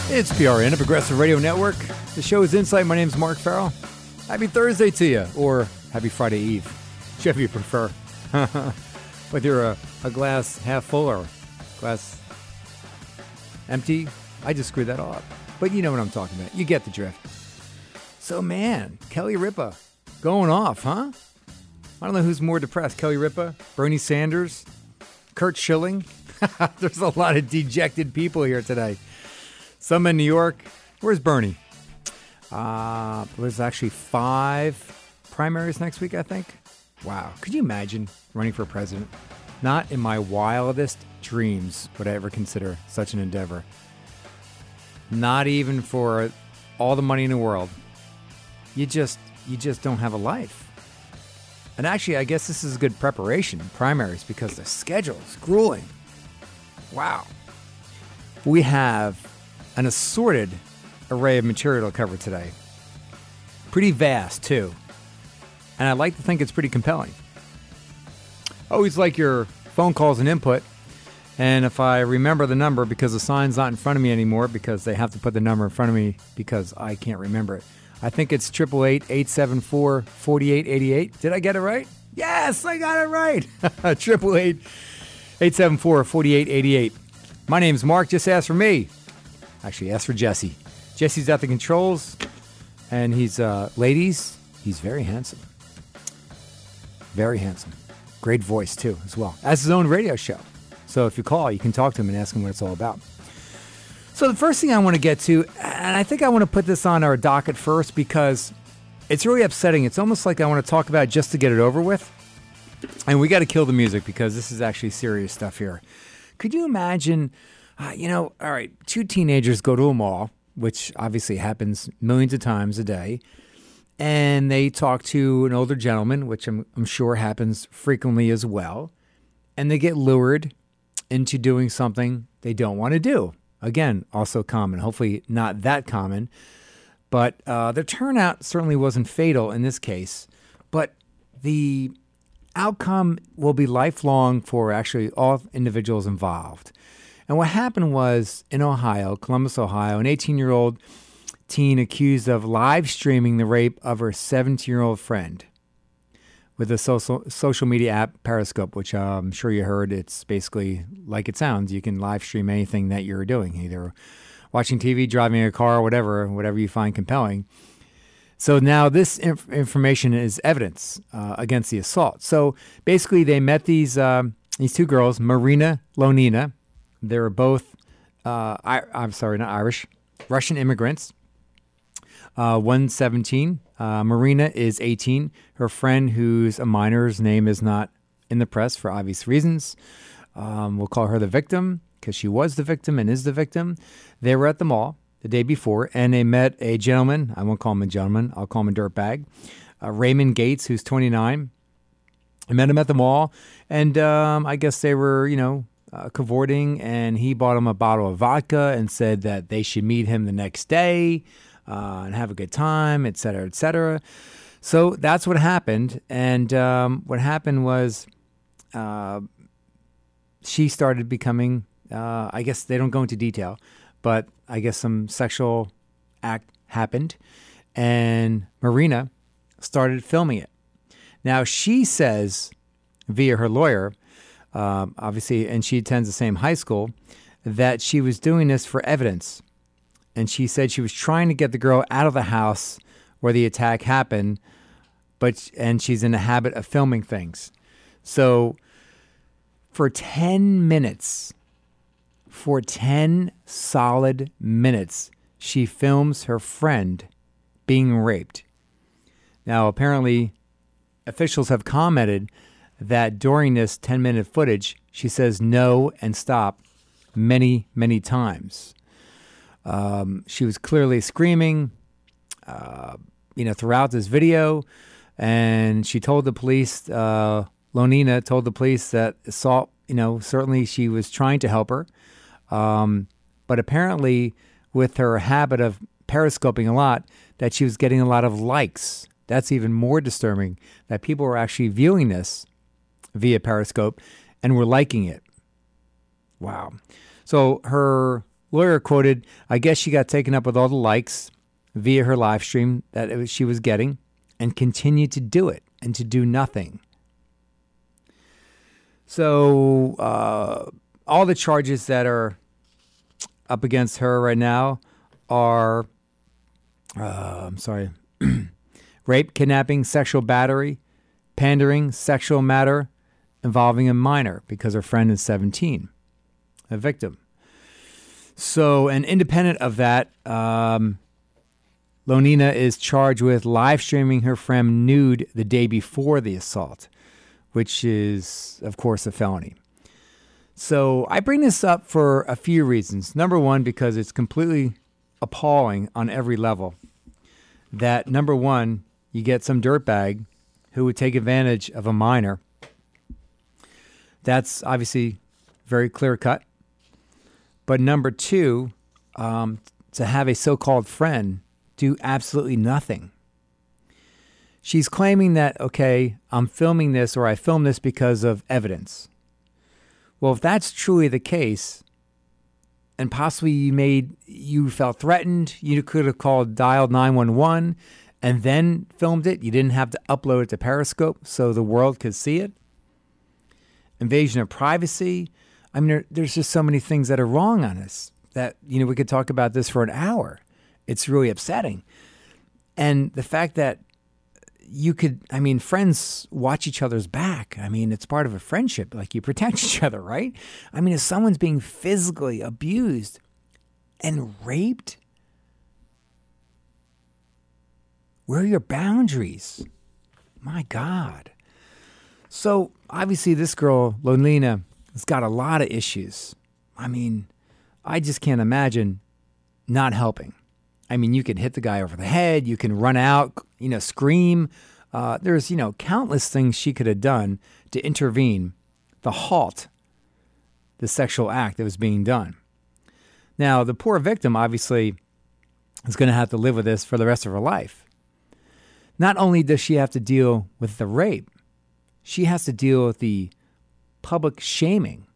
It's PRN, a Progressive Radio Network. The show is Insight. My name is Mark Farrell. Happy Thursday to you, or happy Friday Eve, whichever you prefer. Whether you're a glass half full or glass empty, I just screwed that all up. But you know what I'm talking about. You get the drift. So, man, Kelly Ripa going off, huh? I don't know who's more depressed, Kelly Ripa, Bernie Sanders, Kurt Schilling. There's a lot of dejected people here today. Some in New York. Where's Bernie? There's actually 5 primaries next week, I think. Wow. Could you imagine running for president? Not in my wildest dreams would I ever consider such an endeavor. Not even for all the money in the world. You just don't have a life. And actually, I guess this is a good preparation, primaries, because the schedule is grueling. Wow. We have an assorted array of material to cover today. Pretty vast, too. And I'd like to think it's pretty compelling. Always like your phone calls and input. And if I remember the number, because the sign's not in front of me anymore, because they have to put the number in front of me because I can't remember it. I think it's 888-874-4888. Did I get it right? Yes, I got it right. 888-874-4888. My name's Mark. Just ask for me. Actually, ask for Jesse. Jesse's at the controls, and he's, ladies, he's very handsome. Very handsome. Great voice, too, as well. As his own radio show. So if you call, you can talk to him and ask him what it's all about. So the first thing I want to get to, and I think I want to put this on our docket first because it's really upsetting. It's almost like I want to talk about it just to get it over with. And we got to kill the music because this is actually serious stuff here. Could you imagine, all right, 2 teenagers go to a mall, which obviously happens millions of times a day, and they talk to an older gentleman, which I'm sure happens frequently as well, and they get lured into doing something they don't want to do. Again, also common, hopefully not that common, but their turnout certainly wasn't fatal in this case, but the outcome will be lifelong for actually all individuals involved. And what happened was in Ohio, Columbus, Ohio, an 18-year-old teen accused of live streaming the rape of her 17-year-old friend with the social media app Periscope, which I'm sure you heard. It's basically like it sounds. You can live stream anything that you're doing, either watching TV, driving a car, whatever you find compelling. So now this information is evidence against the assault. So basically they met these 2 girls, Marina, Lonina. They were both, not Irish, Russian immigrants. One's 17. Marina is 18. Her friend, who's a minor's name is not in the press for obvious reasons. We'll call her the victim because she was the victim and is the victim. They were at the mall the day before, and they met a gentleman. I won't call him a gentleman. I'll call him a dirtbag. Raymond Gates, who's 29. I met him at the mall, and I guess they were, cavorting, and he bought him a bottle of vodka and said that they should meet him the next day and have a good time, et cetera, et cetera. So that's what happened. And what happened was she started becoming, I guess they don't go into detail, but I guess some sexual act happened. And Marina started filming it. Now, she says, via her lawyer, obviously, and she attends the same high school, that she was doing this for evidence. And she said she was trying to get the girl out of the house where the attack happened, and she's in the habit of filming things. So for 10 solid minutes, she films her friend being raped. Now, apparently, officials have commented that during this 10-minute footage, she says no and stop many, many times. She was clearly screaming, throughout this video, and she told the police, Lonina told the police that assault, certainly she was trying to help her, but apparently with her habit of periscoping a lot, that she was getting a lot of likes. That's even more disturbing, that people were actually viewing this via Periscope and were liking it. Wow. So her lawyer quoted, "I guess she got taken up with all the likes via her live stream that she was getting and continued to do it and to do nothing." So all the charges that are up against her right now are, rape, kidnapping, sexual battery, pandering, sexual matter involving a minor because her friend is 17, a victim. So, and independent of that, Lonina is charged with live streaming her friend nude the day before the assault, which is, of course, a felony. So I bring this up for a few reasons. Number one, because it's completely appalling on every level that, number one, you get some dirtbag who would take advantage of a minor. That's obviously very clear cut. But number two, to have a so-called friend do absolutely nothing. She's claiming that, okay, I'm filming this or I filmed this because of evidence. Well, if that's truly the case, and possibly you felt threatened, you could have dialed 911 and then filmed it. You didn't have to upload it to Periscope so the world could see it. Invasion of privacy. I mean, there's just so many things that are wrong on this that, we could talk about this for an hour. It's really upsetting. And the fact that friends watch each other's back. I mean, it's part of a friendship. Like, you protect each other, right? I mean, if someone's being physically abused and raped, where are your boundaries? My God. So, obviously, this girl, Lonina, has got a lot of issues. I mean, I just can't imagine not helping. I mean, you can hit the guy over the head. You can run out, scream. There's, countless things she could have done to intervene, to halt the sexual act that was being done. Now, the poor victim obviously is going to have to live with this for the rest of her life. Not only does she have to deal with the rape, she has to deal with the public shaming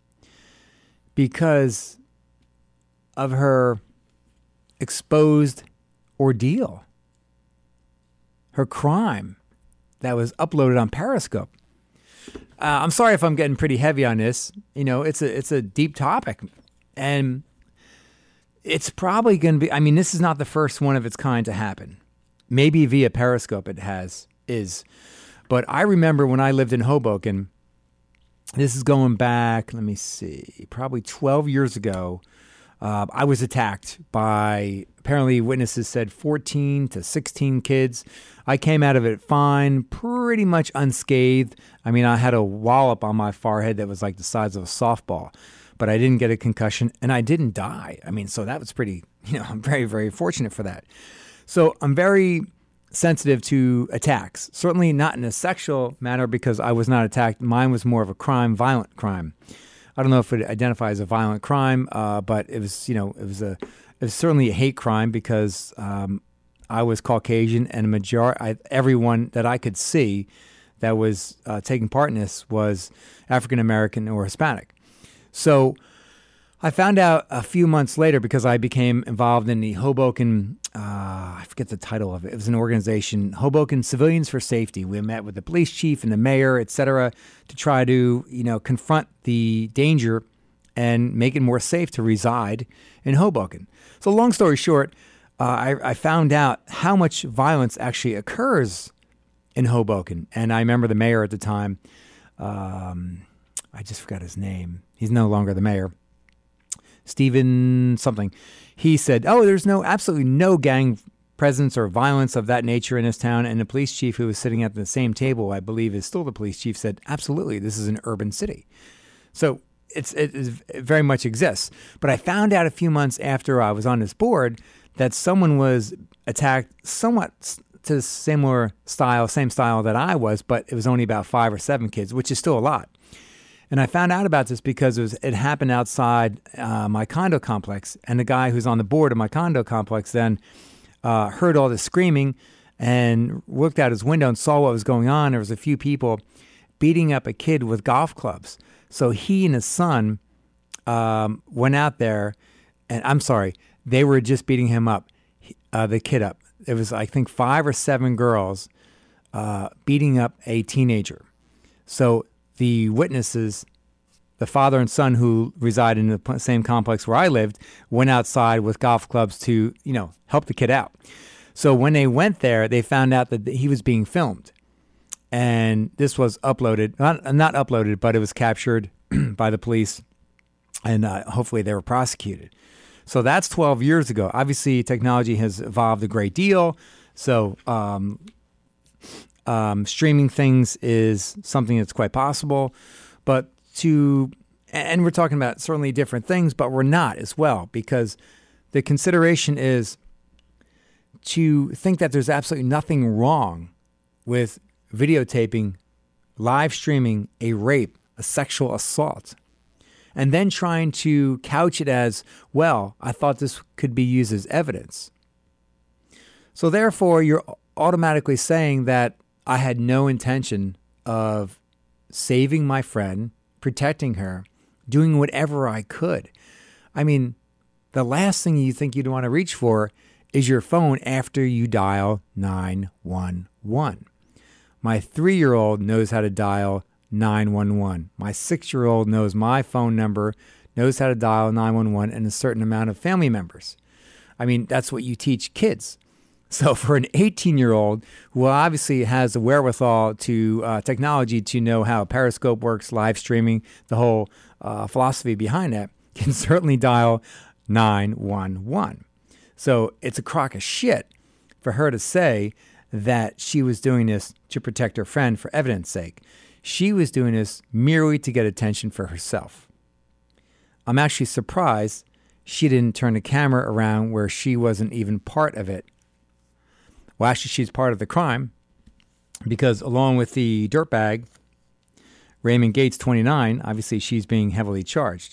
because of her exposed ordeal, her crime that was uploaded on Periscope. I'm sorry if I'm getting pretty heavy on this. It's a deep topic, and it's probably going to be. This is not the first one of its kind to happen. Maybe via Periscope it is, but I remember when I lived in Hoboken. This is going back. Let me see, probably 12 years ago. I was attacked by, apparently witnesses said 14 to 16 kids. I came out of it fine, pretty much unscathed. I had a wallop on my forehead that was like the size of a softball, but I didn't get a concussion and I didn't die. So that was pretty, I'm very, very fortunate for that. So I'm very sensitive to attacks, certainly not in a sexual manner because I was not attacked. Mine was more of a crime, violent crime. I don't know if it identifies as a violent crime, but it was, it was certainly a hate crime because I was Caucasian and everyone that I could see that was taking part in this was African American or Hispanic. So I found out a few months later because I became involved in the Hoboken, I forget the title of it. It was an organization, Hoboken Civilians for Safety. We met with the police chief and the mayor, et cetera, to try to, confront the danger and make it more safe to reside in Hoboken. So long story short, I found out how much violence actually occurs in Hoboken. And I remember the mayor at the time, I just forgot his name. He's no longer the mayor. Stephen something. He said, there's absolutely no gang presence or violence of that nature in this town. And the police chief who was sitting at the same table, I believe is still the police chief, said, absolutely, this is an urban city. So it very much exists. But I found out a few months after I was on this board that someone was attacked somewhat to the same style that I was, but it was only about 5 or 7 kids, which is still a lot. And I found out about this because it happened outside my condo complex. And the guy who's on the board of my condo complex then heard all this screaming and looked out his window and saw what was going on. There was a few people beating up a kid with golf clubs. So he and his son went out there And I'm sorry, they were just beating him up, the kid up. It was, I think, 5 or 7 girls beating up a teenager. So the witnesses, the father and son who reside in the same complex where I lived, went outside with golf clubs to, help the kid out. So when they went there, they found out that he was being filmed. And this was uploaded, not uploaded, but it was captured by the police. And hopefully they were prosecuted. So that's 12 years ago. Obviously, technology has evolved a great deal. So streaming things is something that's quite possible. But and we're talking about certainly different things, but we're not as well, because the consideration is to think that there's absolutely nothing wrong with videotaping, live streaming a rape, a sexual assault, and then trying to couch it as, well, I thought this could be used as evidence. So therefore, you're automatically saying that I had no intention of saving my friend, protecting her, doing whatever I could. I mean, the last thing you think you'd want to reach for is your phone after you dial 911. My 3-year-old knows how to dial 911. My 6-year-old knows my phone number, knows how to dial 911, and a certain amount of family members. I mean, that's what you teach kids. So for an 18-year-old who obviously has the wherewithal to technology to know how Periscope works, live streaming, the whole philosophy behind that, can certainly dial 911. So it's a crock of shit for her to say that she was doing this to protect her friend for evidence sake. She was doing this merely to get attention for herself. I'm actually surprised she didn't turn the camera around where she wasn't even part of it. Well, actually, she's part of the crime, because along with the dirtbag, Raymond Gates, 29, obviously she's being heavily charged.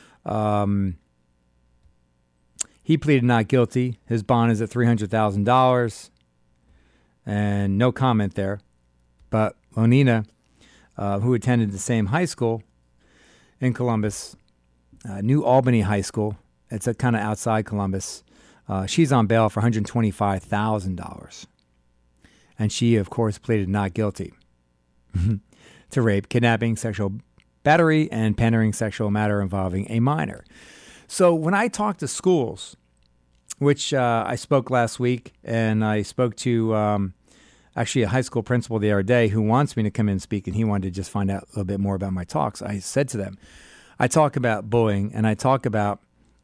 He pleaded not guilty. His bond is at $300,000, and no comment there. But Lonina, who attended the same high school in Columbus, New Albany High School, it's kind of outside Columbus, she's on bail for $125,000. And she, of course, pleaded not guilty to rape, kidnapping, sexual battery, and pandering sexual matter involving a minor. So when I talk to schools, which I spoke last week, and I spoke to actually a high school principal the other day who wants me to come in and speak, and he wanted to just find out a little bit more about my talks. I said to them, I talk about bullying, and I talk about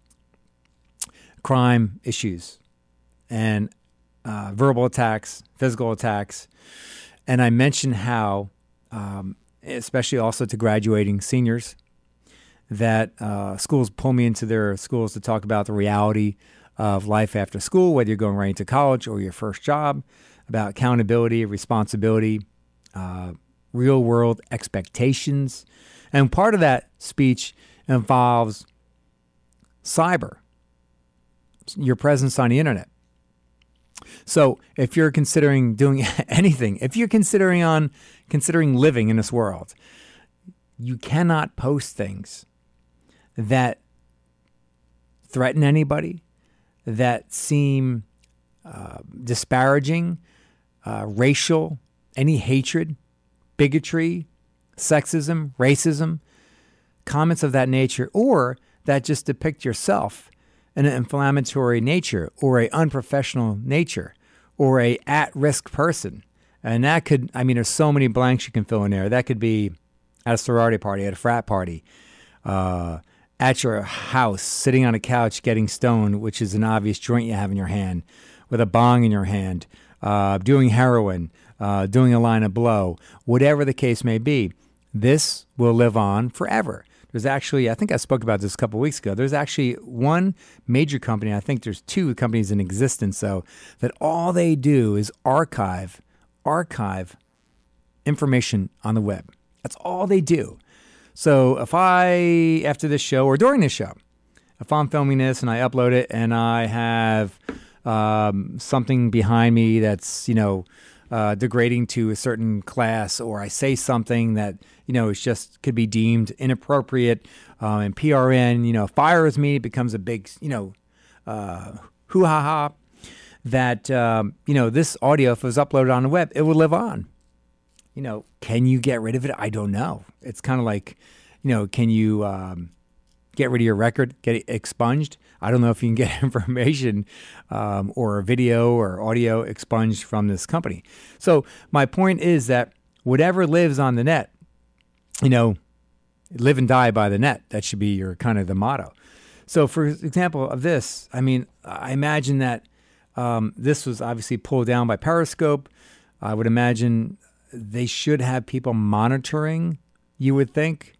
crime issues and verbal attacks, physical attacks, and I mention how, especially also to graduating seniors, that schools pull me into their schools to talk about the reality of life after school, whether you're going right into college or your first job, about accountability, responsibility, real-world expectations. And part of that speech involves cyber, your presence on the internet. So if you're considering doing anything, if you're considering living in this world, you cannot post things that threaten anybody, that seem disparaging, racial, any hatred, bigotry, sexism, racism, comments of that nature, or that just depict yourself in an inflammatory nature or a unprofessional nature or a at-risk person. And that could, there's so many blanks you can fill in there. That could be at a sorority party, at a frat party, at your house, sitting on a couch getting stoned, which is an obvious joint you have in your hand, with a bong in your hand, doing heroin, doing a line of blow, whatever the case may be. This will live on forever. There's actually, I think I spoke about this a couple of weeks ago, there's actually one major company, I think there's 2 companies in existence, though, that all they do is archive information on the web. That's all they do. So if I, after this show or during this show, if I'm filming this and I upload it and I have something behind me that's, degrading to a certain class, or I say something that, is just could be deemed inappropriate, and PRN, fires me, it becomes a big, hoo-ha-ha, that, this audio, if it was uploaded on the web, it would live on. Can you get rid of it? I don't know. It's kind of like, can you get rid of your record, get it expunged? I don't know if you can get information or video or audio expunged from this company. So my point is that whatever lives on the net, live and die by the net. That should be your kind of the motto. So for example of this, I imagine that this was obviously pulled down by Periscope. I would imagine they should have people monitoring, you would think.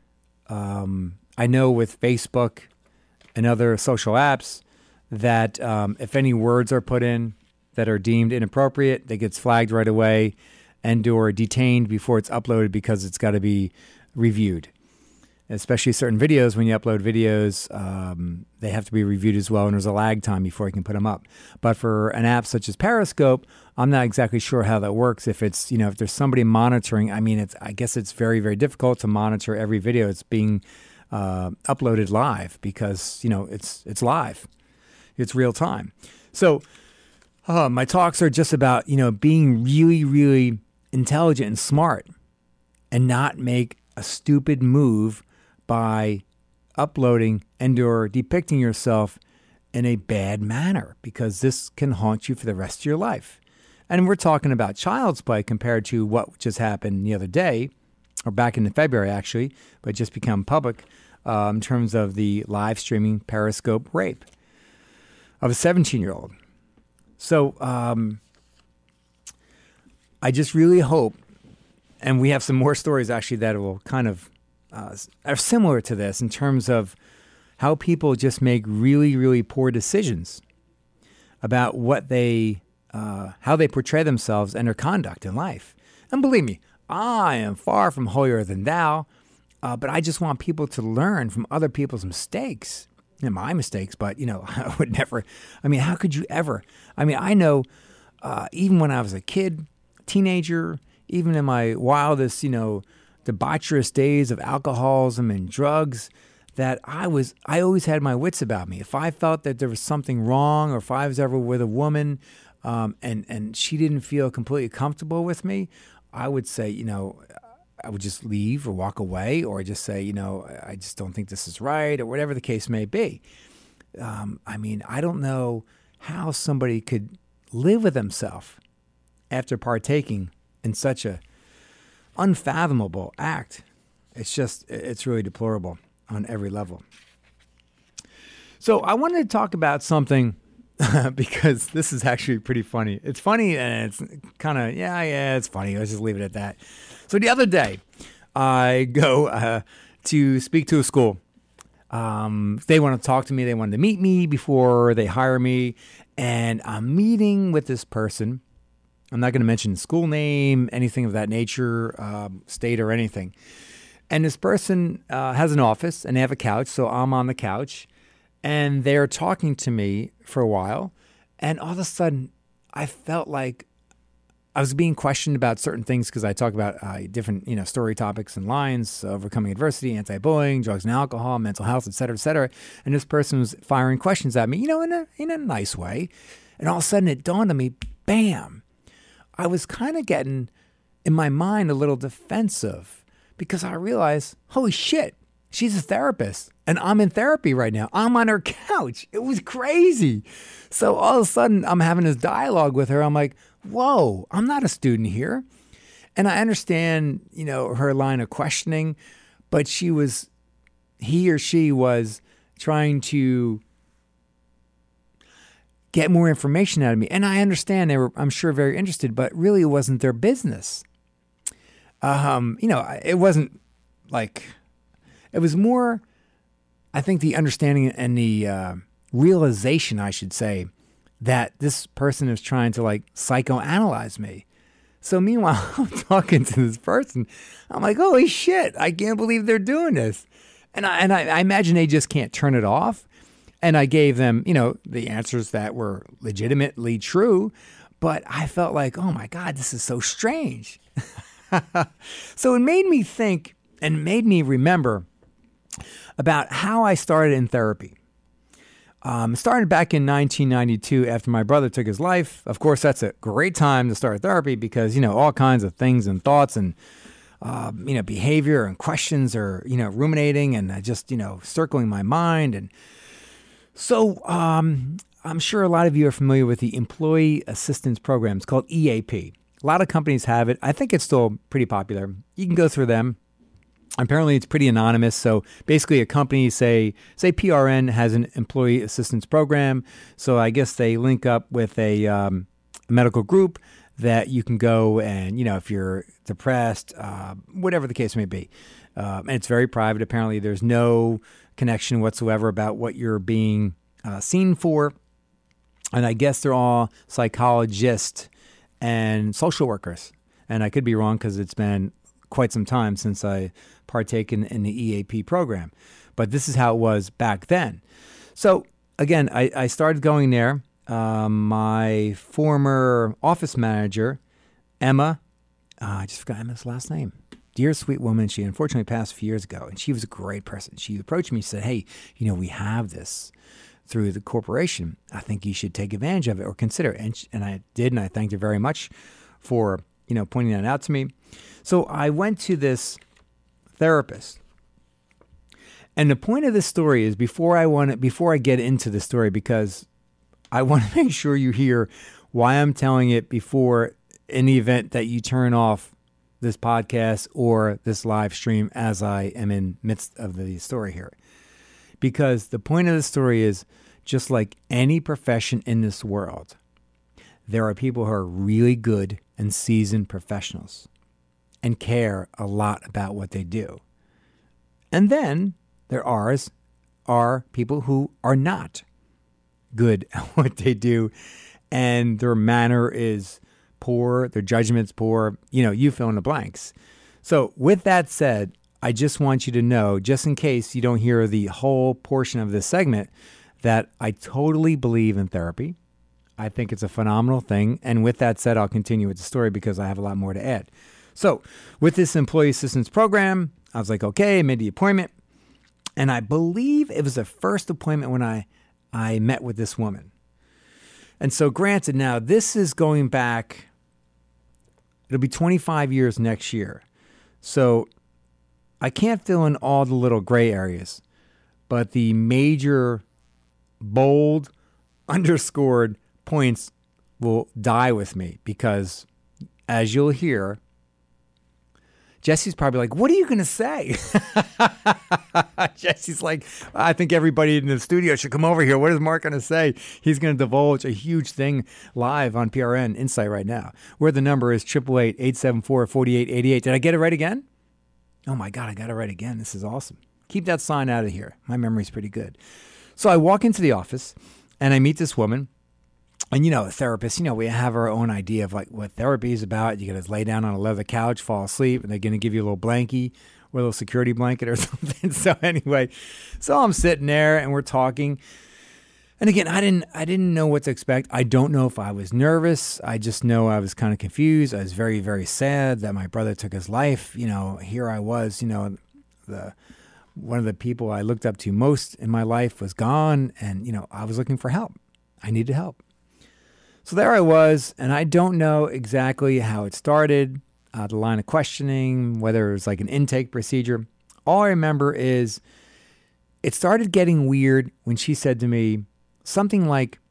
I know with Facebook and other social apps that if any words are put in that are deemed inappropriate, that gets flagged right away and or detained before it's uploaded because it's got to be reviewed. Especially certain videos, when you upload videos, they have to be reviewed as well, and there's a lag time before you can put them up. But for an app such as Periscope, I'm not exactly sure how that works. If it's, if there's somebody monitoring, I guess it's very, very difficult to monitor every video. It's being uploaded live because, it's live. It's real time. So my talks are just about, being really, really intelligent and smart and not make a stupid move by uploading and or depicting yourself in a bad manner, because this can haunt you for the rest of your life. And we're talking about child's play compared to what just happened the other day, or back in February actually, but just become public in terms of the live streaming Periscope rape of a 17-year-old. So I just really hope, and we have some more stories actually that will kind of are similar to this in terms of how people just make really, really poor decisions about what they, how they portray themselves and their conduct in life. And believe me, I am far from holier than thou, but I just want people to learn from other people's mistakes. My mistakes, but, I would never, how could you ever? I know even when I was a kid, teenager, even in my wildest, debaucherous days of alcoholism and drugs, that I always had my wits about me. If I felt that there was something wrong, or if I was ever with a woman and she didn't feel completely comfortable with me, I would say, I would just leave or walk away, or just say, I just don't think this is right, or whatever the case may be. I don't know how somebody could live with themselves after partaking in such a unfathomable act. It's really deplorable on every level. So I wanted to talk about something because this is actually pretty funny. It's funny and it's kind of, it's funny. Let's just leave it at that. So the other day, I go to speak to a school. They want to talk to me. They wanted to meet me before they hire me. And I'm meeting with this person. I'm not going to mention school name, anything of that nature, state or anything. And this person has an office and they have a couch. So I'm on the couch and they're talking to me for a while. And all of a sudden I felt like I was being questioned about certain things because I talk about different, story topics and lines, overcoming adversity, anti-bullying, drugs and alcohol, mental health, et cetera, et cetera. And this person was firing questions at me, in a nice way. And all of a sudden it dawned on me, bam. I was kind of getting, in my mind, a little defensive because I realized, holy shit, she's a therapist and I'm in therapy right now. I'm on her couch. It was crazy. So all of a sudden I'm having this dialogue with her. I'm like, whoa, I'm not a student here. And I understand, her line of questioning, but he or she was trying to get more information out of me. And I understand they were, I'm sure, very interested, but really it wasn't their business. It wasn't like, it was more, I think, the understanding and the realization, I should say, that this person is trying to psychoanalyze me. So meanwhile, I'm talking to this person. I'm like, holy shit, I can't believe they're doing this. And I imagine they just can't turn it off. And I gave them, the answers that were legitimately true. But I felt like, oh my God, this is so strange. So it made me think and made me remember about how I started in therapy. Started back in 1992 after my brother took his life. Of course, that's a great time to start therapy because, all kinds of things and thoughts and, behavior and questions are, ruminating and just, circling my mind. And so I'm sure a lot of you are familiar with the Employee Assistance Programs called EAP. A lot of companies have it. I think it's still pretty popular. You can go through them. Apparently, it's pretty anonymous. So basically, a company, say PRN has an employee assistance program. So I guess they link up with a medical group that you can go and, if you're depressed, whatever the case may be. And it's very private. Apparently, there's no connection whatsoever about what you're being seen for. And I guess they're all psychologists and social workers. And I could be wrong because it's been quite some time since I partaken in the EAP program. But this is how it was back then. So again, I started going there. My former office manager, Emma, I just forgot Emma's last name. Dear sweet woman, she unfortunately passed a few years ago, and she was a great person. She approached me and said, hey, we have this through the corporation. I think you should take advantage of it or consider it. And I did, and I thanked her very much for, pointing that out to me. So I went to this therapist. And the point of this story is before I get into the story, because I want to make sure you hear why I'm telling it before, in the event that you turn off this podcast or this live stream as I am in midst of the story here. Because the point of the story is, just like any profession in this world, there are people who are really good and seasoned professionals and care a lot about what they do. And then there are people who are not good at what they do, and their manner is poor, their judgment's poor, you fill in the blanks. So with that said, I just want you to know, just in case you don't hear the whole portion of this segment, that I totally believe in therapy. I think it's a phenomenal thing. And with that said, I'll continue with the story because I have a lot more to add. So with this employee assistance program, I was like, okay, I made the appointment. And I believe it was the first appointment when I met with this woman. And so granted, now this is going back, it'll be 25 years next year. So I can't fill in all the little gray areas, but the major, bold, underscored points will die with me because, as you'll hear, Jesse's probably like, what are you going to say? Jesse's like, I think everybody in the studio should come over here. What is Mark going to say? He's going to divulge a huge thing live on PRN Insight right now, where the number is 888-874-4888. Did I get it right again? Oh my God, I got it right again. This is awesome. Keep that sign out of here. My memory's pretty good. So I walk into the office and I meet this woman. And, a therapist, we have our own idea of like what therapy is about. You got to lay down on a leather couch, fall asleep, and they're going to give you a little blankie or a little security blanket or something. So anyway, I'm sitting there and we're talking. And again, I didn't know what to expect. I don't know if I was nervous. I just know I was kind of confused. I was very, very sad that my brother took his life. Here I was, one of the people I looked up to most in my life was gone. And, I was looking for help. I needed help. So there I was, and I don't know exactly how it started, the line of questioning, whether it was like an intake procedure. All I remember is it started getting weird when she said to me something like,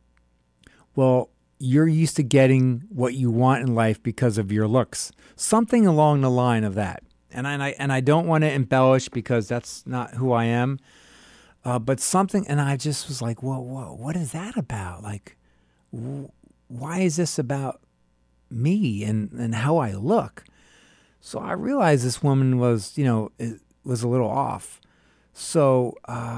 well, you're used to getting what you want in life because of your looks. Something along the line of that. And I don't want to embellish because that's not who I am. But something, and I just was like, whoa, what is that about? Like, why is this about me and how I look? So I realized this woman was, was a little off. So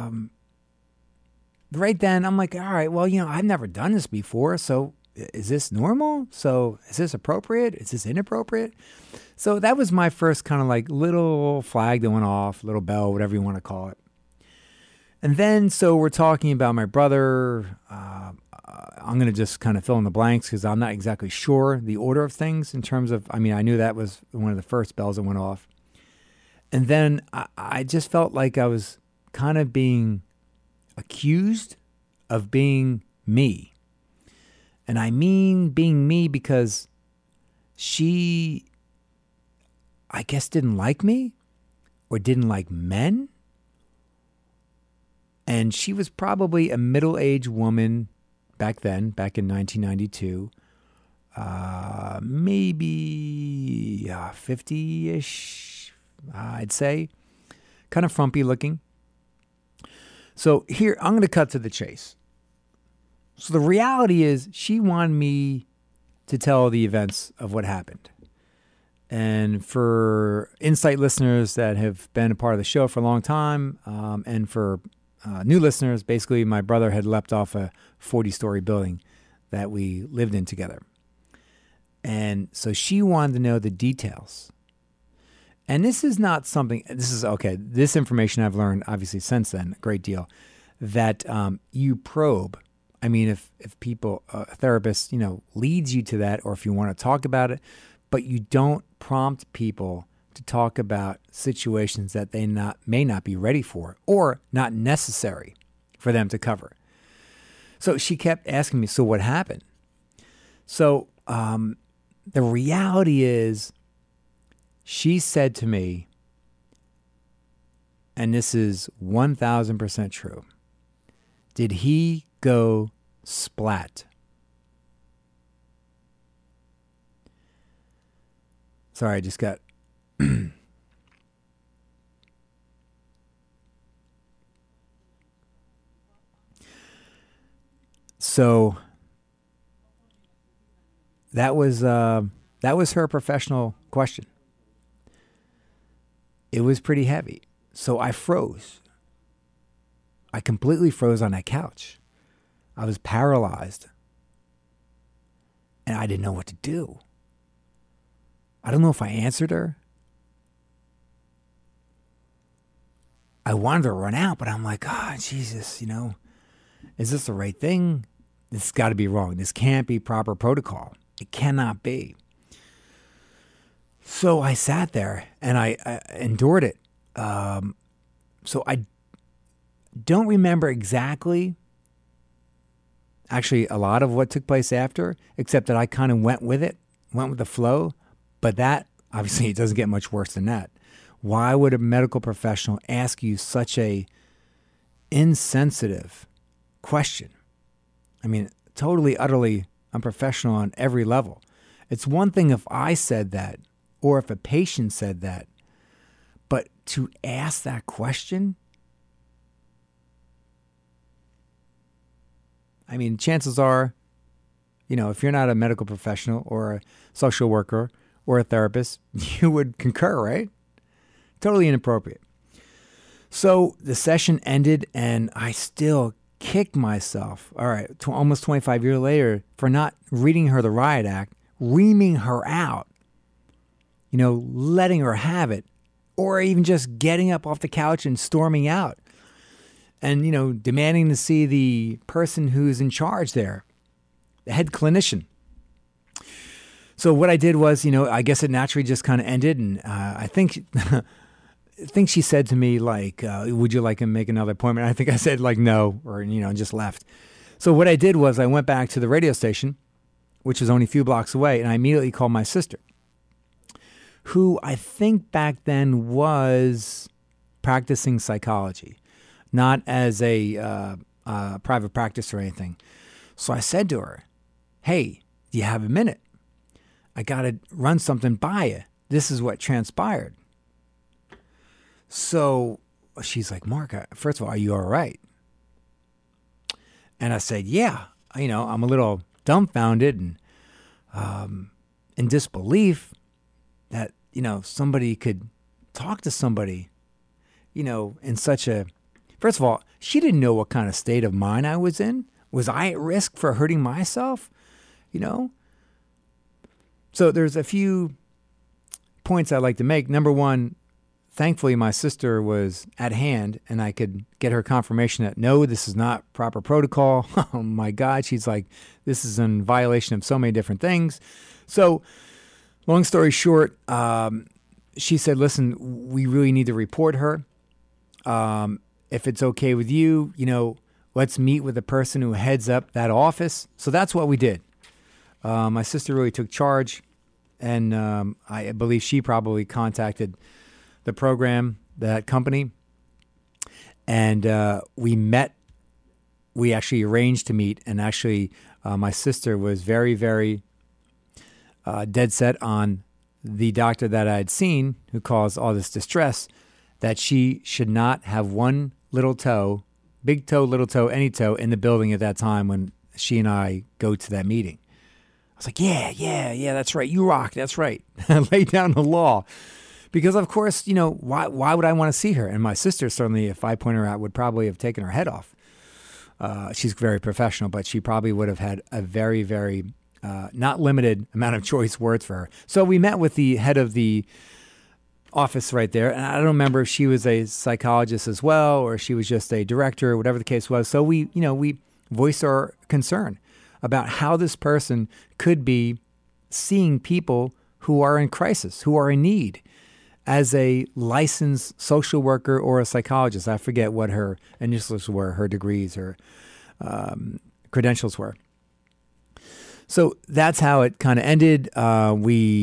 right then I'm like, all right, well, I've never done this before. So is this normal? So is this appropriate? Is this inappropriate? So that was my first kind of like little flag that went off, little bell, whatever you want to call it. And then, so we're talking about my brother, I'm going to just kind of fill in the blanks because I'm not exactly sure the order of things in terms of, I mean, I knew that was one of the first bells that went off. And then I just felt like I was kind of being accused of being me. And I mean being me because she, I guess, didn't like me or didn't like men. And she was probably a middle-aged woman back then, back in 1992, maybe 50-ish, I'd say, kind of frumpy looking. So here, I'm going to cut to the chase. So the reality is she wanted me to tell the events of what happened. And for Insight listeners that have been a part of the show for a long time, and for new listeners, basically my brother had leapt off a 40-story building that we lived in together. And so she wanted to know the details. And this is not something, this information I've learned, obviously, since then, a great deal, that you probe. I mean, if people, a therapist, leads you to that, or if you want to talk about it, but you don't prompt people to talk about situations that they may not be ready for or not necessary for them to cover. So she kept asking me, so what happened? So the reality is she said to me, and this is 1,000% true, did he go splat? Sorry, I just got... So that was her professional question. It was pretty heavy. So I froze. I completely froze on that couch. I was paralyzed. And I didn't know what to do. I don't know if I answered her. I wanted to run out, but I'm like, oh, Jesus, is this the right thing? This has got to be wrong. This can't be proper protocol. It cannot be. So I sat there and I endured it. So I don't remember exactly, actually, a lot of what took place after, except that I kind of went with the flow. But that, obviously, it doesn't get much worse than that. Why would a medical professional ask you such a insensitive question? I mean, totally, utterly unprofessional on every level. It's one thing if I said that or if a patient said that, but to ask that question, I mean, chances are, if you're not a medical professional or a social worker or a therapist, you would concur, right? Totally inappropriate. So the session ended and I still kicked myself, all right, almost 25 years later, for not reading her the riot act, reaming her out, letting her have it, or even just getting up off the couch and storming out and, demanding to see the person who's in charge there, the head clinician. So what I did was, I guess it naturally just kind of ended. And I think she said to me, like, would you like to make another appointment? I think I said, like, no, or, just left. So what I did was I went back to the radio station, which was only a few blocks away, and I immediately called my sister, who I think back then was practicing psychology, not as a private practice or anything. So I said to her, hey, do you have a minute? I got to run something by you. This is what transpired. So she's like, Mark, first of all, are you all right? And I said, yeah, I'm a little dumbfounded and in disbelief that, somebody could talk to somebody, in such a, first of all, she didn't know what kind of state of mind I was in. Was I at risk for hurting myself? So there's a few points I'd like to make. Number one, thankfully, my sister was at hand, and I could get her confirmation that, no, this is not proper protocol. Oh, my God. She's like, this is in violation of so many different things. So long story short, she said, listen, we really need to report her. If it's okay with you, let's meet with the person who heads up that office. So that's what we did. My sister really took charge, and I believe she probably contacted the program, that company, and we met. We actually arranged to meet, and actually my sister was very, very dead set on the doctor that I had seen who caused all this distress, that she should not have one little toe, big toe, little toe, any toe in the building at that time when she and I go to that meeting. I was like, yeah, that's right. You rock. That's right. Lay down the law. Because, of course, why would I want to see her? And my sister, certainly, if I point her out, would probably have taken her head off. She's very professional, but she probably would have had a very, very not limited amount of choice words for her. So we met with the head of the office right there. And I don't remember if she was a psychologist as well, or she was just a director, or whatever the case was. So we voiced our concern about how this person could be seeing people who are in crisis, who are in need, as a licensed social worker or a psychologist. I forget what her initials were, her degrees or credentials were. So that's how it kind of ended. I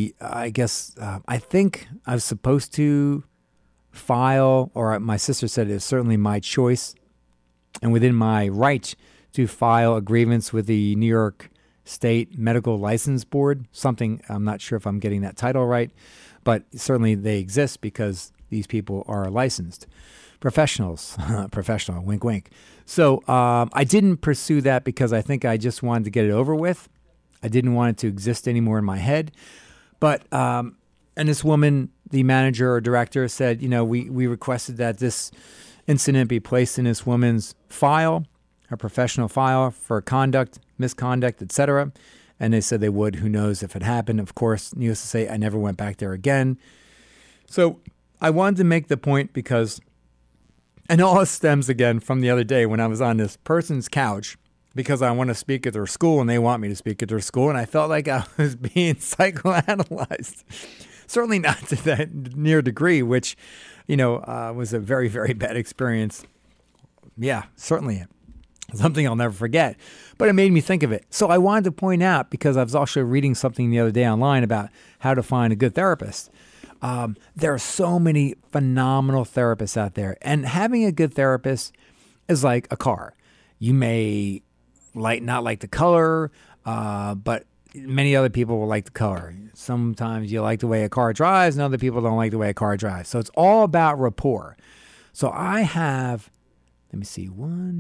think I was supposed to file, or my sister said it's certainly my choice and within my right to file a grievance with the New York State Medical License Board. Something, I'm not sure if I'm getting that title right, but certainly they exist because these people are licensed professionals, professional, wink, wink. So I didn't pursue that because I think I just wanted to get it over with. I didn't want it to exist anymore in my head. But, and this woman, the manager or director, said, we requested that this incident be placed in this woman's file, her professional file for conduct, misconduct, etc. And they said they would. Who knows if it happened? Of course, needless to say, I never went back there again. So I wanted to make the point because, and all stems again from the other day when I was on this person's couch because I want to speak at their school and they want me to speak at their school. And I felt like I was being psychoanalyzed. Certainly not to that near degree, which, was a very, very bad experience. Yeah, certainly something I'll never forget. But it made me think of it. So I wanted to point out, because I was also reading something the other day online about how to find a good therapist. There are so many phenomenal therapists out there. And having a good therapist is like a car. You may not like the color, but many other people will like the color. Sometimes you like the way a car drives, and other people don't like the way a car drives. So it's all about rapport. So I have, let me see,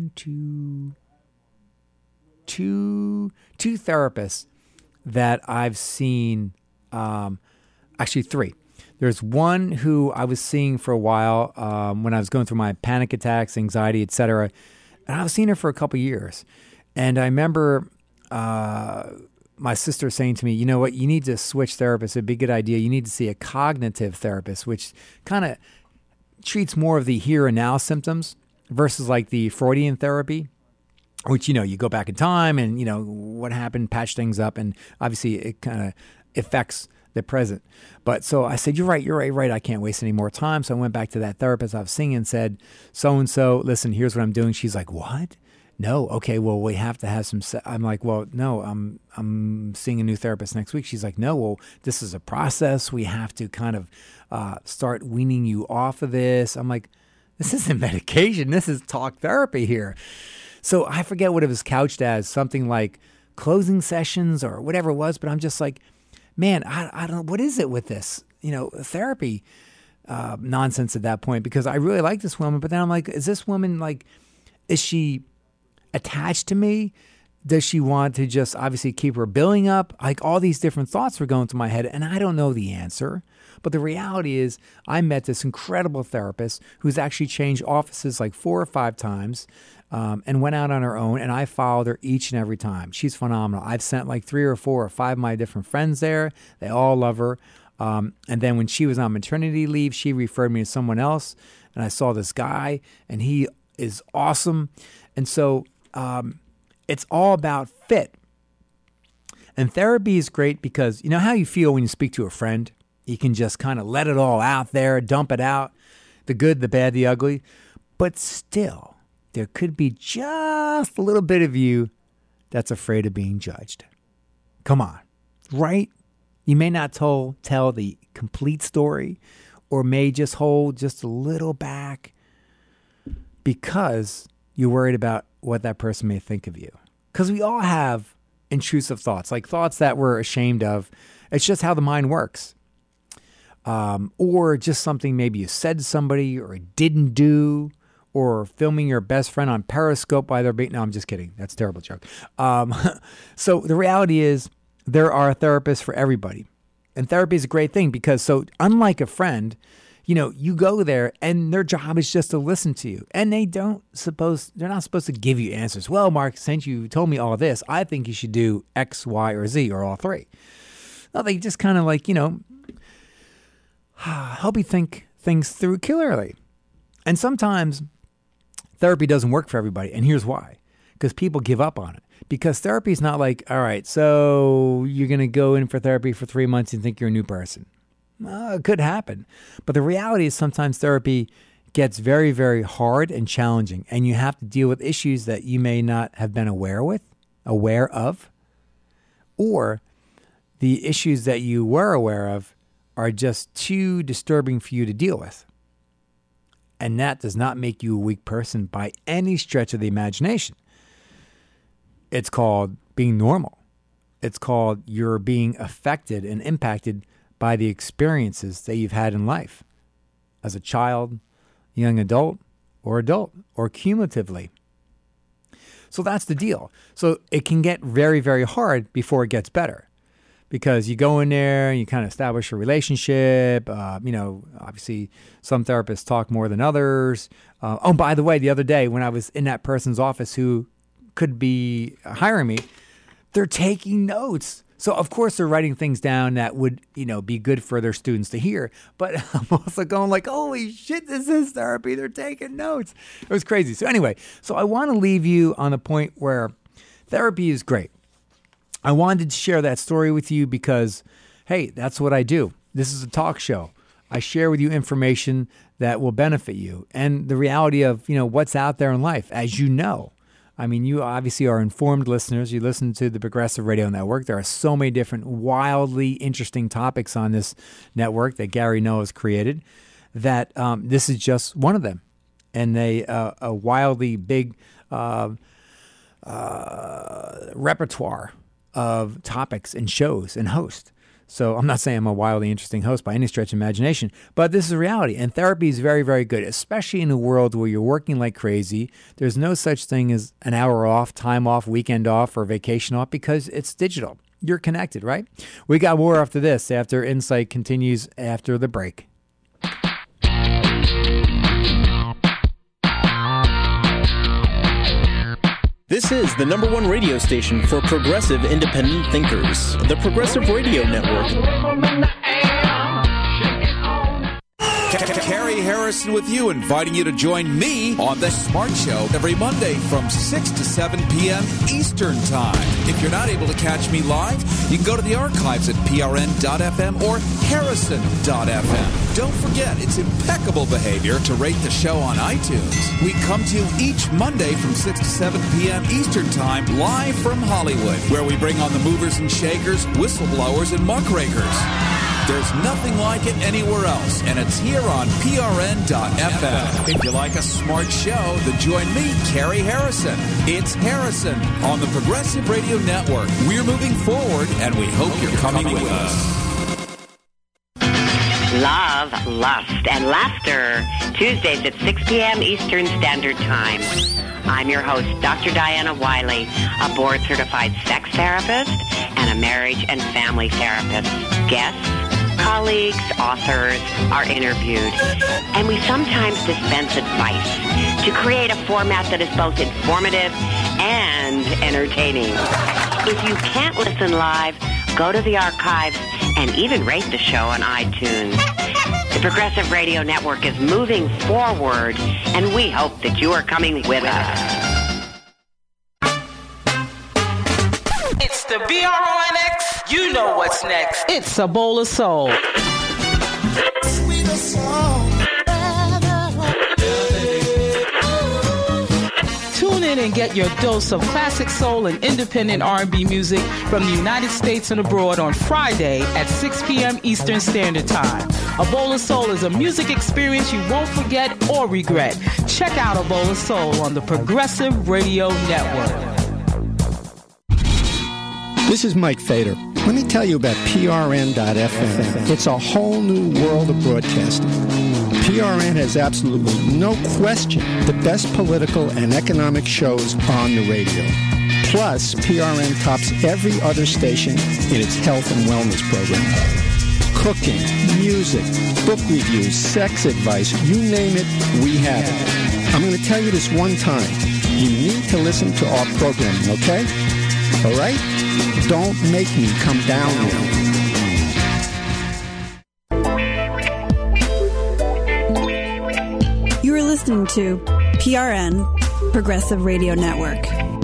two therapists that I've seen, actually three. There's one who I was seeing for a while when I was going through my panic attacks, anxiety, etc. And I've seen her for a couple years. And I remember my sister saying to me, you know what, you need to switch therapists. It'd be a good idea. You need to see a cognitive therapist, which kind of treats more of the here and now symptoms versus like the Freudian therapy, which, you go back in time and, what happened, patch things up. And obviously it kind of affects the present. But so I said, you're right. I can't waste any more time. So I went back to that therapist I was seeing and said, so-and-so, listen, here's what I'm doing. She's like, what? No. Okay. Well, we have to have some, I'm like, well, no, I'm seeing a new therapist next week. She's like, no, well, this is a process. We have to kind of start weaning you off of this. I'm like, this isn't medication. This is talk therapy here. So I forget what it was couched as, something like closing sessions or whatever it was. But I'm just like, man, I don't know. What is it with this, therapy nonsense at that point? Because I really like this woman. But then I'm like, is this woman like, is she attached to me? Does she want to just obviously keep her billing up? Like all these different thoughts were going through my head and I don't know the answer. But the reality is I met this incredible therapist who's actually changed offices like 4 or 5 times and went out on her own. And I followed her each and every time. She's phenomenal. I've sent like 3 or 4 or 5 of my different friends there. They all love her. And then when she was on maternity leave, she referred me to someone else. And I saw this guy, and he is awesome. And so it's all about fit. And therapy is great because you know how you feel when you speak to a friend? You can just kind of let it all out there, dump it out, the good, the bad, the ugly. But still, there could be just a little bit of you that's afraid of being judged. Come on, right? You may not tell the complete story or may just hold just a little back because you're worried about what that person may think of you. Because we all have intrusive thoughts, like thoughts that we're ashamed of. It's just how the mind works. Or just something maybe you said to somebody or didn't do, or filming your best friend on Periscope while they're being... No, I'm just kidding. That's a terrible joke. So the reality is there are therapists for everybody. And therapy is a great thing because so unlike a friend, you know, you go there and their job is just to listen to you. And they're not supposed to give you answers. Well, Mark, since you told me all this, I think you should do X, Y, or Z, or all three. No, they just kind of like, you know, help you think things through clearly. And sometimes therapy doesn't work for everybody. And here's why. Because people give up on it. Because therapy is not like, all right, so you're going to go in for therapy for 3 months and think you're a new person. It could happen. But the reality is sometimes therapy gets very, very hard and challenging. And you have to deal with issues that you may not have been aware of. Or the issues that you were aware of are just too disturbing for you to deal with. And that does not make you a weak person by any stretch of the imagination. It's called being normal. It's called you're being affected and impacted by the experiences that you've had in life as a child, young adult, or cumulatively. So that's the deal. So it can get very, very hard before it gets better. Because you go in there and you kind of establish a relationship. Obviously some therapists talk more than others. By the way, the other day when I was in that person's office who could be hiring me, they're taking notes. So of course they're writing things down that would, be good for their students to hear. But I'm also going like, holy shit, this is therapy. They're taking notes. It was crazy. So anyway, I want to leave you on the point where therapy is great. I wanted to share that story with you because, hey, that's what I do. This is a talk show. I share with you information that will benefit you and the reality of, what's out there in life. As you know, I mean, you obviously are informed listeners. You listen to the Progressive Radio Network. There are so many different wildly interesting topics on this network that Gary Null has created that this is just one of them. And a wildly big repertoire of topics and shows and hosts. So I'm not saying I'm a wildly interesting host by any stretch of imagination, but this is a reality. And therapy is very, very good, especially in a world where you're working like crazy. There's no such thing as an hour off, time off, weekend off, or vacation off because it's digital. You're connected, right? We got more after this, after Insight continues after the break. This is the #1 radio station for progressive independent thinkers, the Progressive Radio Network. Carrie Harrison with you, inviting you to join me on The Smart Show every Monday from 6 to 7 p.m. Eastern Time. If you're not able to catch me live, you can go to the archives at prn.fm or harrison.fm. Don't forget, it's impeccable behavior to rate the show on iTunes. We come to you each Monday from 6 to 7 p.m. Eastern Time, live from Hollywood, where we bring on the movers and shakers, whistleblowers, and muckrakers. There's nothing like it anywhere else, and it's here on prn.fm. If you like a smart show, then join me, Carrie Harrison. It's Harrison on the Progressive Radio Network. We're moving forward, and we hope you're coming with us. Love, lust, and laughter. Tuesdays at 6 p.m. Eastern Standard Time. I'm your host, Dr. Diana Wiley, a board-certified sex therapist and a marriage and family therapist. Guests, colleagues, authors are interviewed, and we sometimes dispense advice to create a format that is both informative and entertaining. If you can't listen live, go to the archives and even rate the show on iTunes. The Progressive Radio Network is moving forward, and we hope that you are coming with us. It's the BRONX. You know what's next. It's a bowl of soul. Tune in and get your dose of classic soul and independent R&B music from the United States and abroad on Friday at 6 p.m. Eastern Standard Time. A Bowl of Soul is a music experience you won't forget or regret. Check out A Bowl of Soul on the Progressive Radio Network. This is Mike Fader. Let me tell you about PRN.FM. It's a whole new world of broadcasting. PRN has absolutely no question the best political and economic shows on the radio. Plus, PRN tops every other station in its health and wellness program. Cooking, music, book reviews, sex advice, you name it, we have it. I'm going to tell you this one time. You need to listen to our programming, okay? All right? Don't make me come down here. You are listening to PRN, Progressive Radio Network.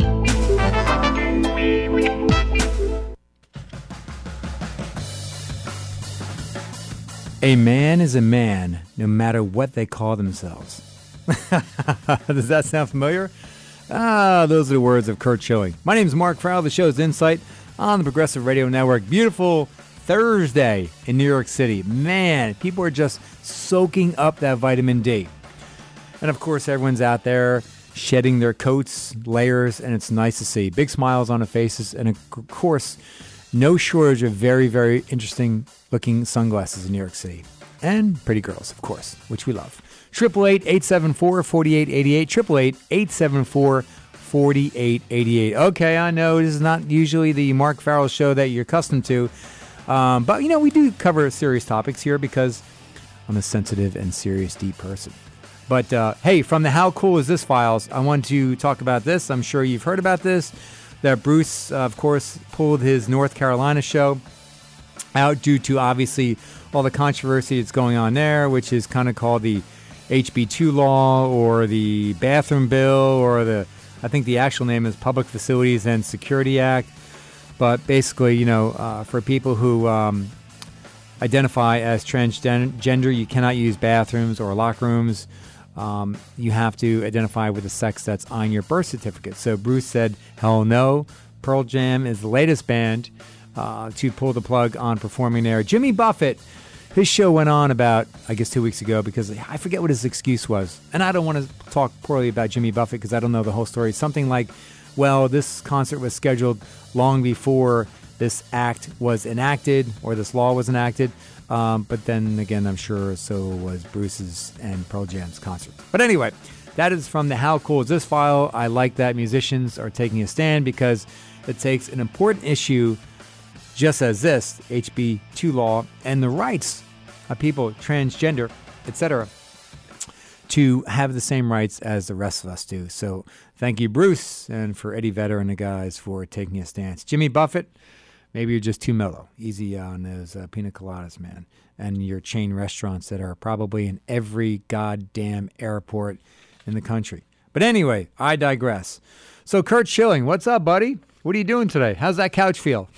A man is a man, no matter what they call themselves. Does that sound familiar? Those are the words of Curt Schilling. My name is Mark Farrell. The show is Insight on the Progressive Radio Network. Beautiful Thursday in New York City. Man, people are just soaking up that vitamin D. And of course, everyone's out there shedding their coats, layers, and it's nice to see. Big smiles on their faces, and of course, no shortage of very, very interesting looking sunglasses in New York City. And pretty girls, of course, which we love. 888-874-4888, 888-874-4888. Okay, I know this is not usually the Mark Farrell show that you're accustomed to, but, you know, we do cover serious topics here because I'm a sensitive and serious, deep person. But, hey, from the How Cool Is This files, I want to talk about this. I'm sure you've heard about this, that Bruce, of course, pulled his North Carolina show out due to, obviously, all the controversy that's going on there, which is kind of called the HB2 law or the bathroom bill or I think the actual name is Public Facilities and Security Act. But basically, you know, for people who identify as transgender, you cannot use bathrooms or locker rooms. You have to identify with the sex that's on your birth certificate. So Bruce said, hell no. Pearl Jam is the latest band to pull the plug on performing there. Jimmy Buffett, his show went on about, I guess, 2 weeks ago because I forget what his excuse was. And I don't want to talk poorly about Jimmy Buffett because I don't know the whole story. Something like, well, this concert was scheduled long before this act was enacted or this law was enacted. But then again, I'm sure so was Bruce's and Pearl Jam's concert. But anyway, that is from the How Cool Is This file. I like that musicians are taking a stand because it takes an important issue just as this, HB2 law, and the rights of people, transgender, etc., to have the same rights as the rest of us do. So thank you, Bruce, and for Eddie Vedder and the guys for taking a stance. Jimmy Buffett, maybe you're just too mellow. Easy on those pina coladas, man. And your chain restaurants that are probably in every goddamn airport in the country. But anyway, I digress. So Curt Schilling, what's up, buddy? What are you doing today? How's that couch feel?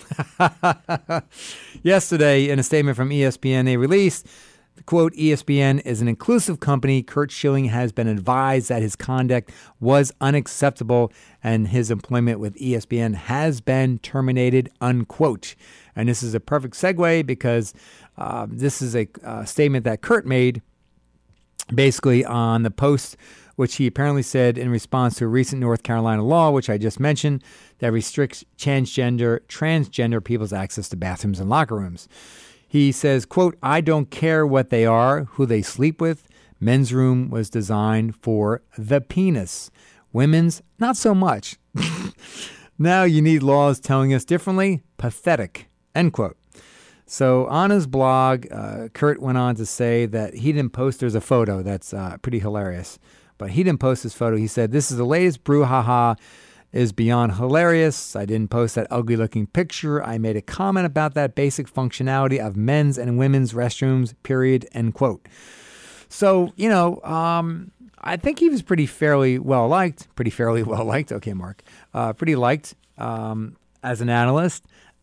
Yesterday, in a statement from ESPN, they released, quote, ESPN is an inclusive company. Curt Schilling has been advised that his conduct was unacceptable and his employment with ESPN has been terminated, unquote. And this is a perfect segue because this is a statement that Curt made basically on the post, which he apparently said in response to a recent North Carolina law, which I just mentioned, that restricts transgender people's access to bathrooms and locker rooms. He says, quote, I don't care what they are, who they sleep with. Men's room was designed for the penis. Women's, not so much. Now you need laws telling us differently? Pathetic, end quote. So on his blog, Curt went on to say that he didn't post, there's a photo that's pretty hilarious, but he didn't post this photo. He said, this is the latest brouhaha is beyond hilarious. I didn't post that ugly-looking picture. I made a comment about that basic functionality of men's and women's restrooms, period, end quote. So, I think he was pretty fairly well-liked. Okay, Mark. Pretty liked as an analyst.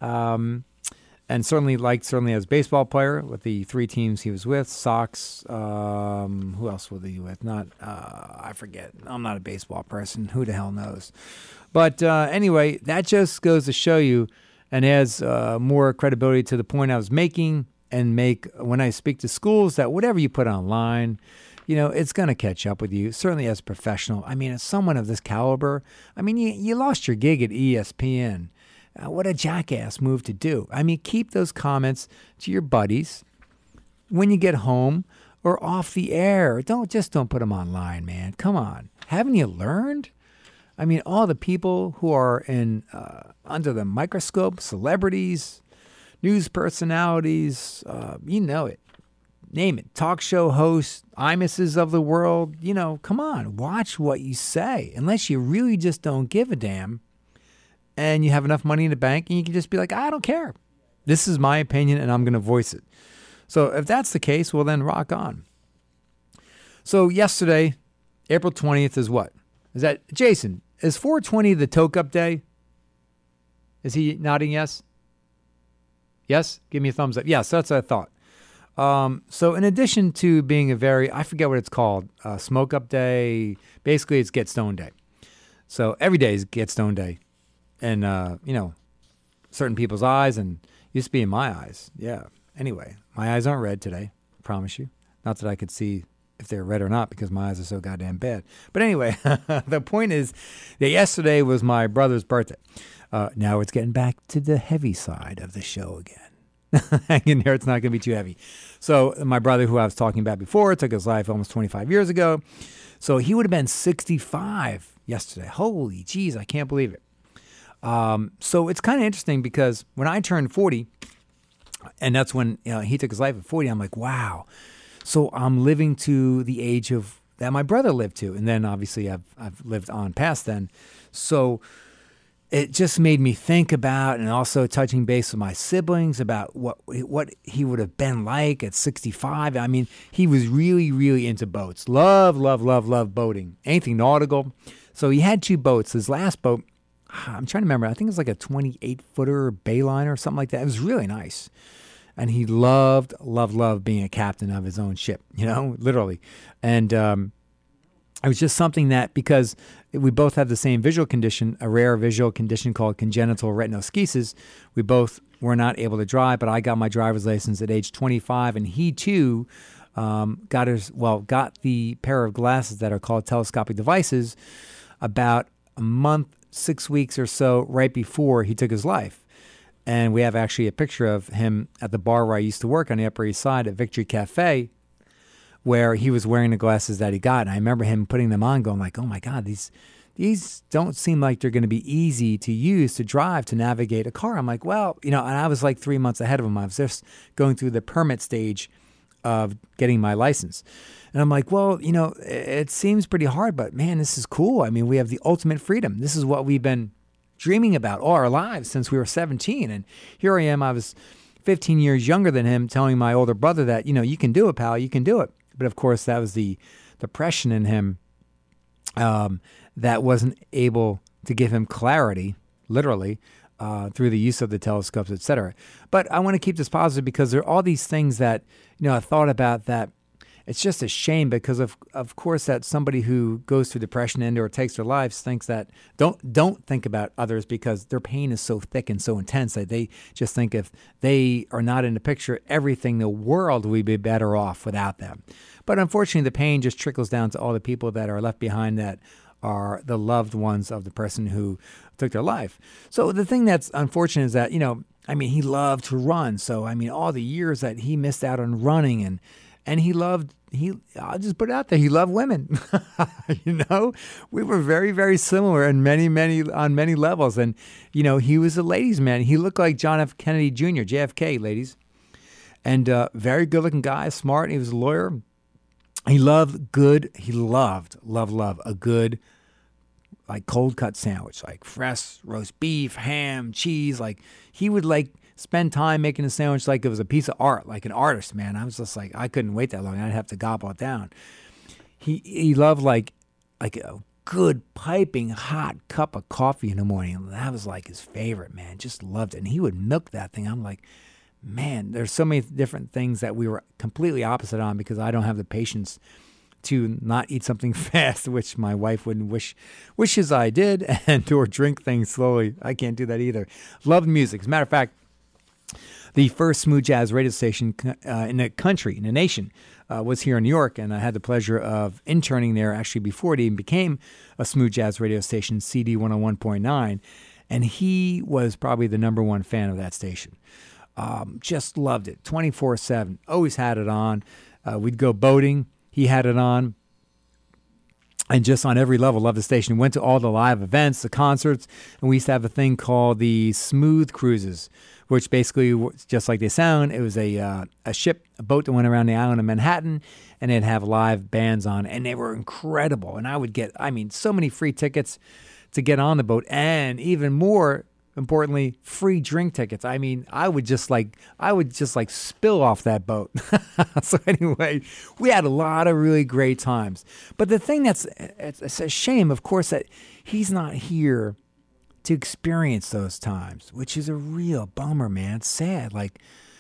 And certainly liked as a baseball player with the 3 teams he was with. Sox, who else was he with? I forget. I'm not a baseball person. Who the hell knows? But anyway, that just goes to show you and adds more credibility to the point I was making and make when I speak to schools that whatever you put online, it's going to catch up with you, certainly as a professional. I mean, as someone of this caliber, you lost your gig at ESPN. What a jackass move to do. Keep those comments to your buddies when you get home or off the air. Don't put them online, man. Come on. Haven't you learned? All the people who are in under the microscope, celebrities, news personalities, it. Name it. Talk show hosts, Imuses of the world. Come on. Watch what you say. Unless you really just don't give a damn. And you have enough money in the bank, and you can just be like, I don't care. This is my opinion, and I'm going to voice it. So if that's the case, well, then rock on. So yesterday, April 20th is what? Is that, Jason, is 420 the Toke-Up Day? Is he nodding yes? Yes? Give me a thumbs up. Yes, that's what I thought. So in addition to being I forget what it's called, Smoke-Up Day, basically it's Get Stoned Day. So every day is Get Stoned Day. And, certain people's eyes and used to be in my eyes. Yeah. Anyway, my eyes aren't red today. I promise you. Not that I could see if they're red or not because my eyes are so goddamn bad. But anyway, the point is that yesterday was my brother's birthday. Now it's getting back to the heavy side of the show again. Hang in there. It's not going to be too heavy. So my brother, who I was talking about before, took his life almost 25 years ago. So he would have been 65 yesterday. Holy jeez, I can't believe it. So it's kind of interesting because when I turned 40, and that's when he took his life at 40, I'm like, wow. So I'm living to the age of that my brother lived to, and then obviously I've lived on past then. So it just made me think about, and also touching base with my siblings about what he would have been like at 65. He was really, really into boats. Love boating. Anything nautical. So he had 2 boats. His last boat, I'm trying to remember. I think it was like a 28-footer Bayliner or something like that. It was really nice. And he loved being a captain of his own ship, literally. And it was just something that, because we both have the same visual condition, a rare visual condition called congenital retinoschisis, we both were not able to drive, but I got my driver's license at age 25, and he too got the pair of glasses that are called telescopic devices about a month, 6 weeks or so right before he took his life. And we have actually a picture of him at the bar where I used to work on the Upper East Side at Victory Cafe, where he was wearing the glasses that he got. And I remember him putting them on going like, oh my God, these don't seem like they're going to be easy to use, to drive, to navigate a car. I'm like, well, and I was like 3 months ahead of him. I was just going through the permit stage of getting my license. And I'm like, well, it seems pretty hard, but man, this is cool. We have the ultimate freedom. This is what we've been dreaming about all our lives since we were 17. And here I am. I was 15 years younger than him, telling my older brother that, you can do it, pal. You can do it. But of course, that was the depression in him that wasn't able to give him clarity, literally, through the use of the telescopes, et cetera. But I want to keep this positive because there are all these things that, I thought about that. It's just a shame because of course that somebody who goes through depression and or takes their lives thinks that don't think about others because their pain is so thick and so intense that they just think if they are not in the picture, everything in the world will be better off without them. But unfortunately, the pain just trickles down to all the people that are left behind that are the loved ones of the person who took their life. So the thing that's unfortunate is that, he loved to run. So, all the years that he missed out on running and I'll just put it out there, he loved women. We were very, very similar in on many levels. And, he was a ladies' man. He looked like John F. Kennedy Jr., JFK, ladies. And very good looking guy, smart. He was a lawyer. He loved a good like cold cut sandwich, like fresh roast beef, ham, cheese. Like he would like spend time making a sandwich like it was a piece of art, like an artist, man. I was just like, I couldn't wait that long. I'd have to gobble it down. He loved like a good piping hot cup of coffee in the morning. That was like his favorite, man. Just loved it. And he would milk that thing. I'm like, man, there's so many different things that we were completely opposite on because I don't have the patience to not eat something fast, which my wife wouldn't wishes I did, and or drink things slowly. I can't do that either. Loved music. As a matter of fact, the first smooth jazz radio station in the country, in the nation, was here in New York, and I had the pleasure of interning there actually before it even became a smooth jazz radio station, CD 101.9, and he was probably the number one fan of that station. Just loved it, 24/7, always had it on. We'd go boating. He had it on, and just on every level, loved the station. Went to all the live events, the concerts, and we used to have a thing called the Smooth Cruises, which basically, just like they sound, it was a ship, a boat that went around the island of Manhattan, and they'd have live bands on, and they were incredible. And I would get, so many free tickets to get on the boat, and even more importantly, free drink tickets. I would just like spill off that boat. So anyway, we had a lot of really great times. But the thing it's a shame, of course, that he's not here to experience those times, which is a real bummer, man. It's sad. Like,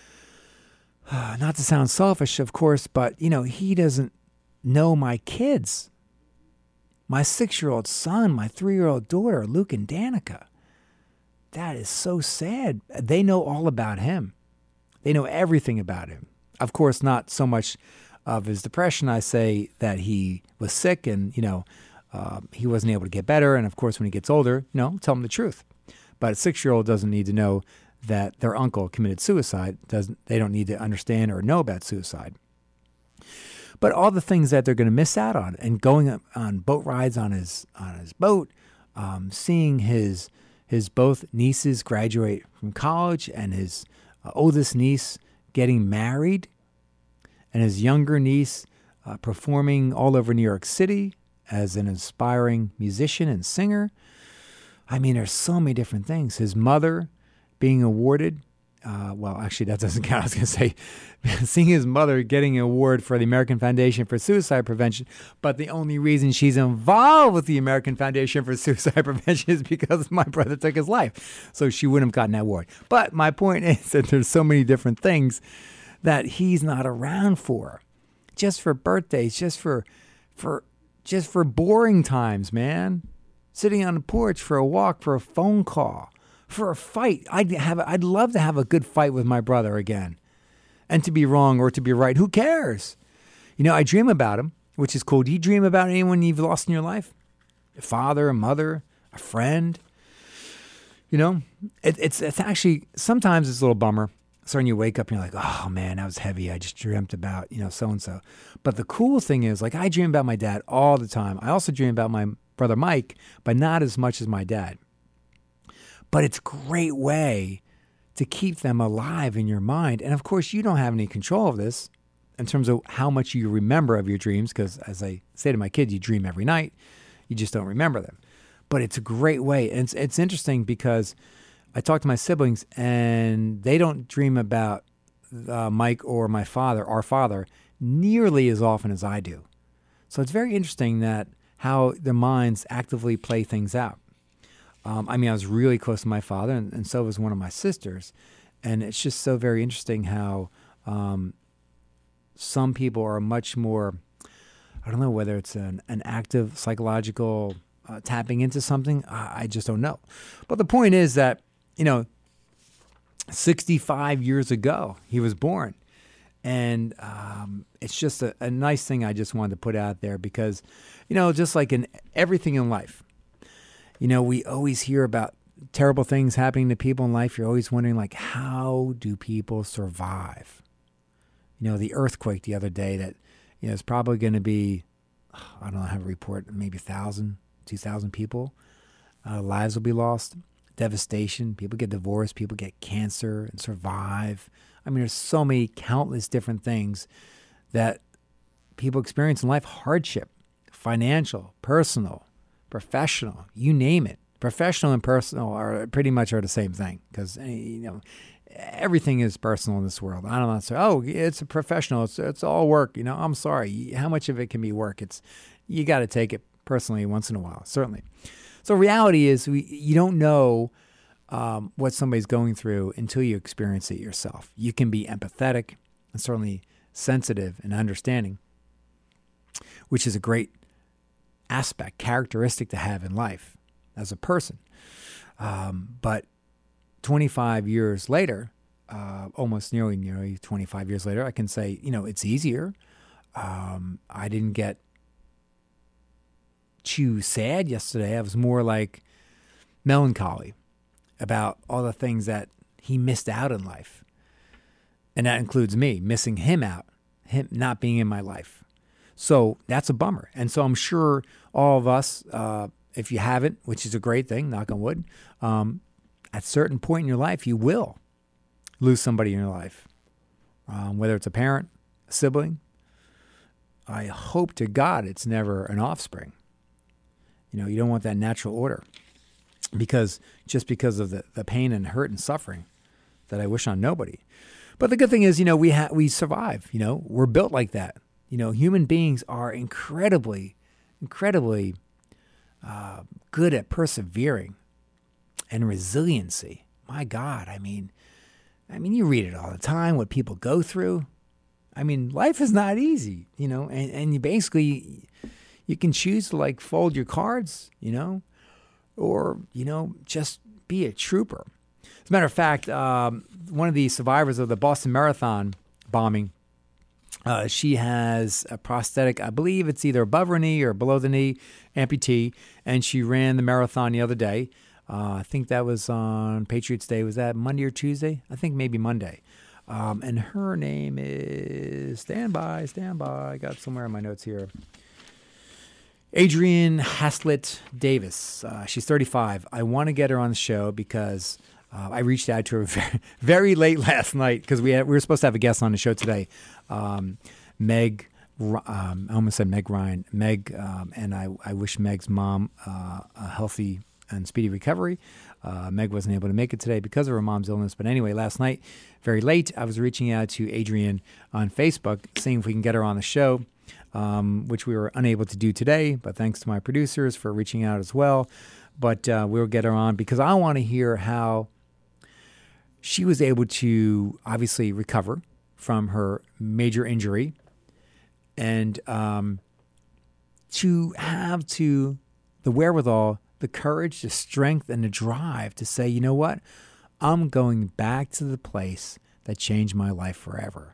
not to sound selfish, of course, but he doesn't know my kids. My 6-year-old son, my 3-year-old daughter, Luke and Danica. That is so sad. They know all about him. They know everything about him. Of course, not so much of his depression. I say that he was sick and, he wasn't able to get better. And of course, when he gets older, tell him the truth. But a 6-year-old doesn't need to know that their uncle committed suicide. They don't need to understand or know about suicide. But all the things that they're going to miss out on, and going on boat rides on his boat, seeing his both nieces graduate from college, and his oldest niece getting married, and his younger niece performing all over New York City as an aspiring musician and singer. There's so many different things. His mother being awarded, actually that doesn't count. I was going to say, seeing his mother getting an award for the American Foundation for Suicide Prevention, but the only reason she's involved with the American Foundation for Suicide Prevention is because my brother took his life. So she wouldn't have gotten that award. But my point is that there's so many different things that he's not around for. Just for birthdays, just for boring times, man. Sitting on the porch for a walk, for a phone call, for a fight. I'd love to have a good fight with my brother again. And to be wrong or to be right, who cares? I dream about him, which is cool. Do you dream about anyone you've lost in your life? A father, a mother, a friend? It's actually, sometimes it's a little bummer. So when you wake up and you're like, oh man, that was heavy. I just dreamt about, so-and-so. But the cool thing is, like, I dream about my dad all the time. I also dream about my brother Mike, but not as much as my dad. But it's a great way to keep them alive in your mind. And of course, you don't have any control of this in terms of how much you remember of your dreams, because as I say to my kids, you dream every night. You just don't remember them. But it's a great way. And it's interesting because I talk to my siblings and they don't dream about Mike or my father, our father, nearly as often as I do. So it's very interesting that how their minds actively play things out. I was really close to my father, and so was one of my sisters. And it's just so very interesting how some people are much more, I don't know whether it's an active psychological tapping into something. I just don't know. But the point is that, 65 years ago, he was born. And it's just a nice thing I just wanted to put out there because, just like in everything in life, we always hear about terrible things happening to people in life. You're always wondering, like, how do people survive? The earthquake the other day that, is probably going to be, I don't know, I have a report, maybe 1,000, 2,000 people. Lives will be lost. Devastation. People get divorced. People get cancer and survive. There's so many countless different things that people experience in life. Hardship, financial, personal, professional, you name it. Professional and personal are pretty much the same thing because, everything is personal in this world. I don't know. So, it's a professional. It's all work. I'm sorry. How much of it can be work? You got to take it personally once in a while, certainly. So reality is you don't know what somebody's going through until you experience it yourself. You can be empathetic and certainly sensitive and understanding, which is a great aspect, characteristic to have in life as a person. But 25 years later, almost nearly 25 years later, I can say, it's easier. I didn't get too sad yesterday. I was more like melancholy about all the things that he missed out in life. And that includes me missing him out, him not being in my life. So that's a bummer. And so I'm sure all of us, if you haven't, which is a great thing, knock on wood, at a certain point in your life, you will lose somebody in your life, whether it's a parent, a sibling. I hope to God it's never an offspring. You don't want that natural order because of the pain and hurt and suffering that I wish on nobody. But the good thing is, we survive. We're built like that. Human beings are incredibly good at persevering and resiliency. My God, I mean, you read it all the time, what people go through. Life is not easy, and you basically, you can choose to fold your cards, or, just be a trooper. As a matter of fact, one of the survivors of the Boston Marathon bombing, she has a prosthetic, I believe it's either above her knee or below the knee, amputee, and she ran the marathon the other day. I think that was on Patriots Day. Was that Monday or Tuesday? I think maybe Monday. And her name is, stand by, I got it somewhere in my notes here. Adrienne Haslett Davis. She's 35. I want to get her on the show because I reached out to her very, very late last night because we were supposed to have a guest on the show today. Meg, I almost said Meg Ryan. Meg, and I wish Meg's mom a healthy and speedy recovery. Meg wasn't able to make it today because of her mom's illness. But anyway, last night, very late, I was reaching out to Adrienne on Facebook, seeing if we can get her on the show. Which we were unable to do today, but thanks to my producers for reaching out as well. But we'll get her on because I want to hear how she was able to obviously recover from her major injury and to have the wherewithal, the courage, the strength, and the drive to say, you know what? I'm going back to the place that changed my life forever.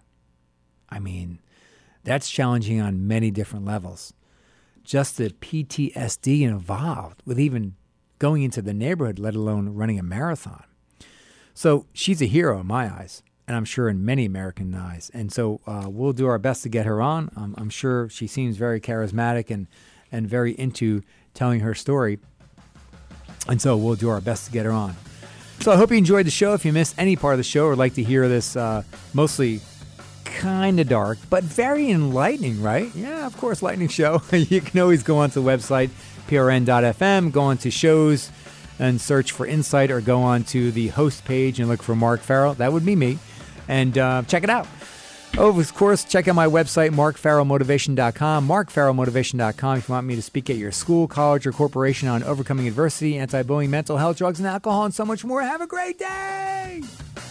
That's challenging on many different levels. Just the PTSD involved with even going into the neighborhood, let alone running a marathon. So she's a hero in my eyes, and I'm sure in many American eyes. And so we'll do our best to get her on. I'm sure she seems very charismatic and very into telling her story. And so we'll do our best to get her on. So I hope you enjoyed the show. If you missed any part of the show or like to hear this mostly kind of dark, but very enlightening, right? Yeah, of course, lightning show. You can always go onto the website, prn.fm, go onto shows and search for Insight, or go onto the host page and look for Mark Farrell. That would be me. And check it out. Oh, of course, check out my website, markfarrellmotivation.com, markfarrellmotivation.com if you want me to speak at your school, college, or corporation on overcoming adversity, anti-bullying, mental health, drugs and alcohol, and so much more. Have a great day!